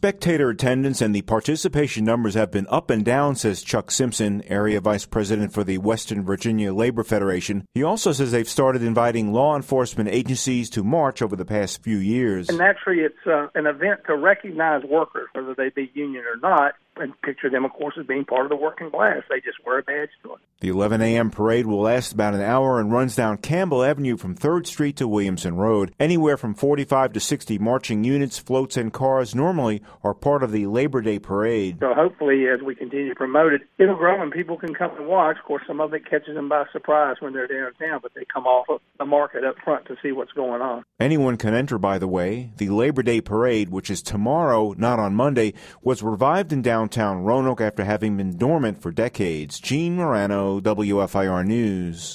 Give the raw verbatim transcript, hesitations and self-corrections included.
Spectator attendance and the participation numbers have been up and down, says Chuck Simpson, Area Vice President for the Western Virginia Labor Federation. He also says they've started inviting law enforcement agencies to march over the past few years. And naturally, it's uh, an event to recognize workers, whether they be union or not, and picture them, of course, as being part of the working class. They just wear a badge to it. The eleven a.m. parade will last about an hour and runs down Campbell Avenue from third Street to Williamson Road. Anywhere from forty-five to sixty marching units, floats, and cars normally are part of the Labor Day parade. So hopefully, as we continue to promote it, it'll grow and people can come and watch. Of course, some of it catches them by surprise when they're downtown, but they come off of the market up front to see what's going on. Anyone can enter, by the way. The Labor Day parade, which is tomorrow, not on Monday, was revived in downtown Downtown Roanoke after having been dormant for decades. Gene Morano, W F I R News.